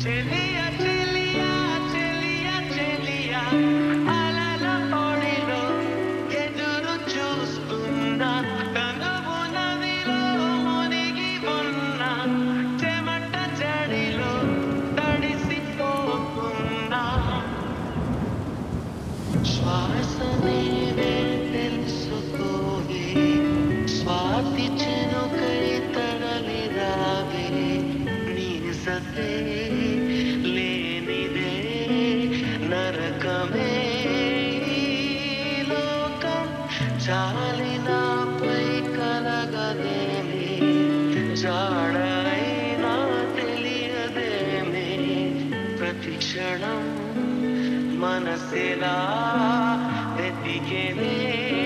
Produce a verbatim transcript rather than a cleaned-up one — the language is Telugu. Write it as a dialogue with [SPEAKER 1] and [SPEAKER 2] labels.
[SPEAKER 1] చెలియా చెలియా చెలియా చెలియా అలల పొడిలో ఎదురు చూస్తున్నా తనువు నదిలో మునిగి ఉన్న చెమట జడిలో తడిసిపోతున్నా శ్వాస నీవే తెలుసుకోవే స్వాతి చినుకై తరలి రావే నీ సతే లేనిదే నరకమే ఈ లోకం చాలినాపై కలగదేమి జాడైనా తెలియదేమి ప్రతి క్షణం మనసిలా వెతికేనే